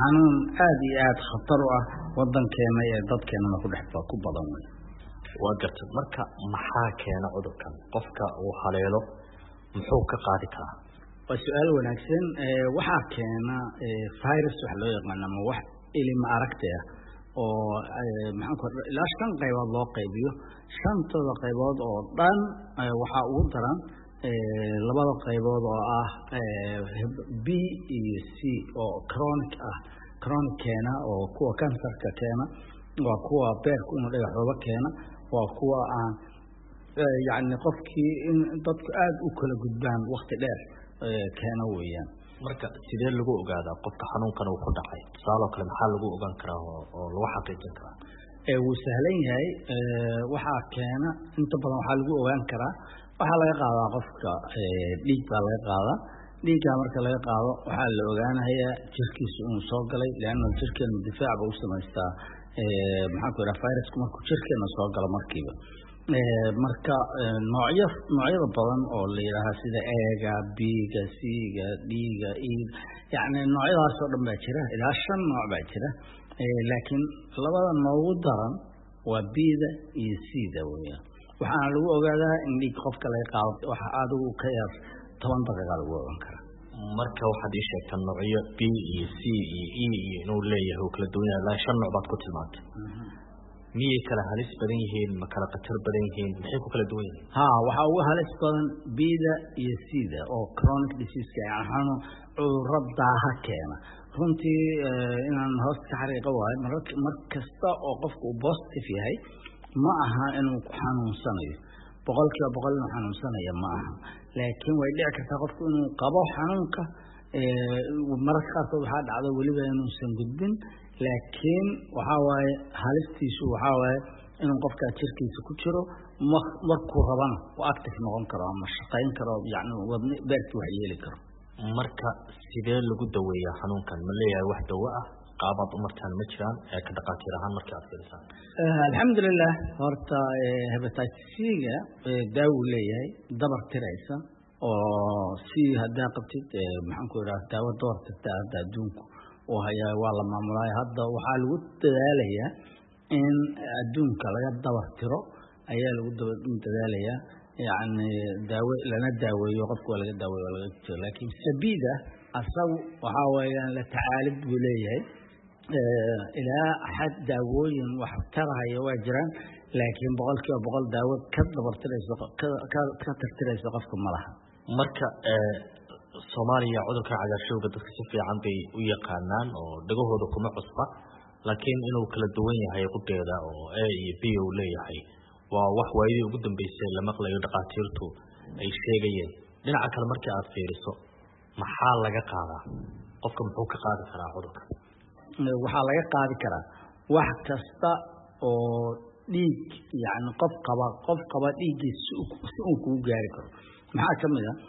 xanuun aad iyo aad khatar u ah wadankeena iyo dadkeena ku badan weyn waa gartay marka maxaa keena cudurkan qofka uu haleelo muxuu ka qaadi karaa waa su'aal wanaagsan waxa keena virus wax loo yaqaan ama wax ilma aragtay oo maxaan ku ilaa 5 qaybood loo qaybiyo 5 qaybood oo dhan waxa ugu daran labada qaybood oo ah B iyo C oo chronic keena oo kuwa kansarka keena waa kuwa beerku inuu dhagaxooba keena waa kuwa aan yaani qofkii in dadku aad u kala gudbaan waqti dheer keena weeyaan marka sidee lagu ogaadaa qofka xanuunkan uu ku dhacay tusaale kale maxaa lagu ogaan karaa oo lagu xaqiijin karaa wuu sahlan yahay waxa keena inta badan waxa lagu ogaan karaa waxa laga qaadaa qofka dhiig baa laga qaadaa dhiigga marka laga qaado waxa la ogaanayaa jirkiisa inuu soo galay laana jirkeena difaac buu sameystaa maxaa ku yiraahdaa virusku markuu jirkeena soo galo markiiba marka noocyada badan oo la yiraahdo sida A-ga B-ga C-ga D-ga E yaani noocyadaas oo dhan baa jira ilaa 5 nooc baa jira laakiin labada noogu daran waa B-da iyo C-da weeyaan waxaana lagu ogaadaa in dhiig qofka laga qaado waxa adigu ka yar 10 daqiiqo lagu ogaan karaa marka waxaad ii sheegtay noocyo B iyo C iyo E iyo inuu leeyahay kala duwan yahay 5 nooc baad ku tilmaantay miyay kala halis badan yihiin ma kala khatar badan yihiin maxay ku kala duwan yihiin waxa ugu halis badan B-da iyo C-da oo chronic disease ka ah cudurrada keena runtii inaan hoos ka xariiqo waayo markasta oo qofku uu positive yahay ma aha inuu ku xanuunsanayo boqolkiiba boqol inuu xanuunsanayo ma aha laakiin way dhici kartaa qofku inuu qabo xanuunka mararka qaarkood waxaa dhacda weliba inuusan gudbin laakiin waxa waaye halistiisu waxa waaye inuu qofka jirkiisa ku jiro markuu rabana uu active noqon karo ama shaqayn karo yaani wadni beerki wax yeeli karo marka sidee lagu daweeyaa xanuunkan ma leeyahay wax dawo ah qaabad u martaan ma jiraan ee ka dhaqaatiir ahaan markii aad fiirsaan alxamdulillah horta hepatitis C-ga daawo leeyahay dabar tiraysa oo si hadaa qabtid maxaan ku yiraahdaa daawo door tirta adduunku oo hayaa waa la maamulay hadda waxa lagu dadaalayaa in adduunka laga dabar tiro ayaa lagu dadaalayaa yaani daawo lana daaweeyo qofka laga daaweeyo laga tiro laakiin sabida asagu waxa weeyaan la tacaalid buu leeyahay ilaa xad daawooyin wax taraya waa jiraan laakiin boqolkiiba boqol daawo ka dabar tirayso ka tirtirayso qofka malaha marka Soomaaliya cudurka cagaarshowga dadka si fiican bay u yaqaanaan oo dhagahooda kuma cusba laakiin inuu kala duwan yahay qudeeda oo A iyo B uu leeyahay waa wax waayay ugu dambeysay la maqlayo dhaqaatiirtu ay sheegayeen dhinaca kale markii aad fiiriso maxaa laga qaadaa qofka muxuu ka qaadi karaa cudurka waxa laga qaadi karaa wax kasta oo dhiig yaani qof qaba dhiigiisa si uu ku gaari karo maxaa kamid ah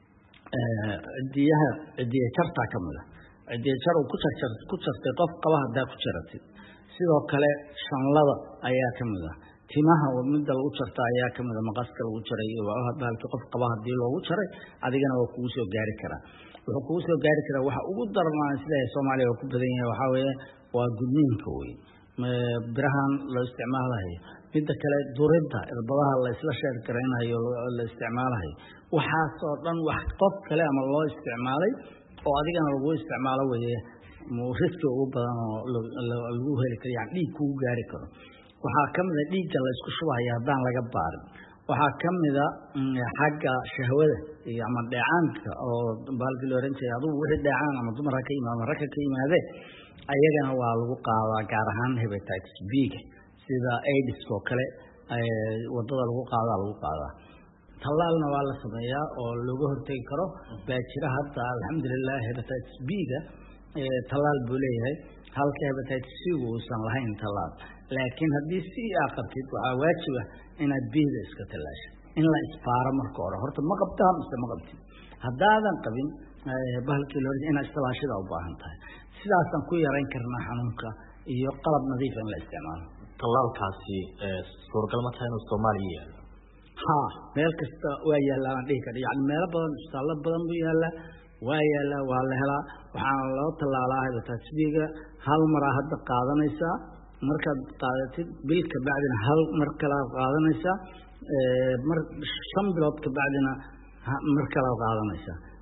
cidiyaha jarta kamid ah cidiyaha jar uu ku jartay qof qaba hadaa ku jaratay sidoo kale shanlada ayaa kamid ah timaha mid lagu jarta ayaa kamid ah maqaska lagu jaray waa halkii qof qaba hadii loogu jaray adigana waa kugu soo gaari karaa wuxuu kugu soo gaari karaa waxa ugu daran sida Soomaaliya ku badan yahay waxa weeye waa gudniinka weey birahan la isticmaalayo mid kale durida irbadaha la isla sheer gareynayo la isticmaalayo waxa soo dhan wax qof kale ama loo isticmaalay oo adigana lagu isticmaalo weeye riski ugu badan oo lagu heli karo yaani dhiig ku gaari karo waxa kamid ah dhiigga la isku shubayo hadaan laga baarin waxa kamid ah xagga shahwada iyo ama dheecaanka oo baalki loo oran jiray adigu wixii dheecaan ama dumar ka yimaado raka ka yimaade ayagana waa lagu qaadaa gaar ahaan hepatitis B-ga sida AIDS oo kale wadada lagu qaadaa talaalna waa la sameeyaa oo lagu hortagi karo baajira hadda alxamdulillah hepatitis B-ga talaal buu leeyahay halka hepatitis C-gu uusan lahayn talaal laakiin haddii C qabtid waxa waajib ah inaad B-da iska talaasho in la isbaaro marka hore horta ma qabtaa mise ma qabtid haddaadan qabin bahalkii loo in islaashada u baahan tahay sidaasan ku yareyn karnaa xanuunka iyo qalab nadiif in la isticmaalo talaalkaasi suuragal ma tahay inuu Soomaaliya yaalo meel kasta waa yaallaan dhihi kara yaani meel badan isbitaalo badan buu yaalaa ويلا والهلا وحنا الله طلع هذا تسبيقة هل مرة هذا قاضنيسا مركب قاضتي بيلك بعدنا هل مركب قاضنيسا شن بلاد بعدنا مركب قاضنيسا